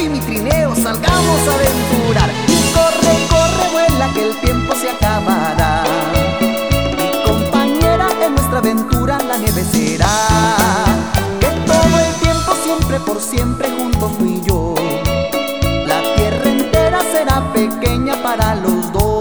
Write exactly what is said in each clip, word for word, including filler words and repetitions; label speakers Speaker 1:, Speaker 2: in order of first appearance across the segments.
Speaker 1: mi trineo, salgamos a aventurar. Corre, corre, vuela, que el tiempo se acabará. Mi compañera en nuestra aventura la nieve será. Que todo el tiempo, siempre por siempre, juntos tú y yo. La tierra entera será pequeña para los dos.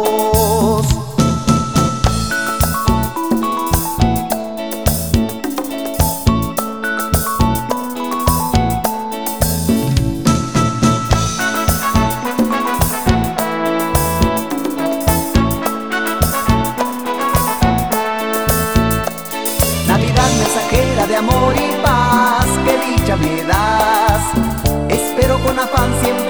Speaker 1: Mensajera de amor y paz, que dicha me das. Espero con afán siempre